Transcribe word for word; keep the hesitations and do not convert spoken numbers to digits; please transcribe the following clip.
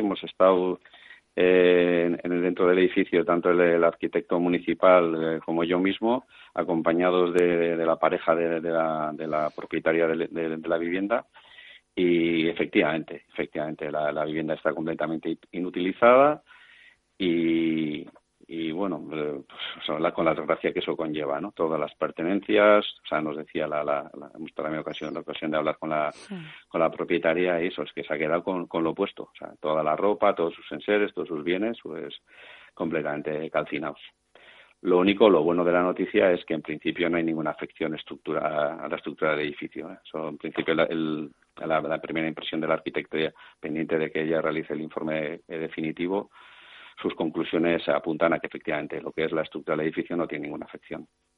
hemos estado eh, en, en dentro del edificio, tanto el, el arquitecto municipal eh, como yo mismo, acompañados de, de, de la pareja de, de, la, de la propietaria de, de, de la vivienda. Y efectivamente, efectivamente, la, la vivienda está completamente inutilizada y, y bueno, eh, pues, la, con la desgracia que eso conlleva, ¿no? Todas las pertenencias, o sea, nos decía la, la, la hemos tenido la ocasión, la ocasión de hablar con la, sí. con la propietaria y eso, es que se ha quedado con, con lo opuesto, o sea, toda la ropa, todos sus enseres, todos sus bienes, pues completamente calcinados. Lo único, lo bueno de la noticia es que en principio no hay ninguna afección estructura, a la estructura del edificio, ¿eh? Eso, en principio, la, el, la, la primera impresión del arquitecto, ya, pendiente de que ella realice el informe eh, definitivo, sus conclusiones apuntan a que efectivamente lo que es la estructura del edificio no tiene ninguna afección.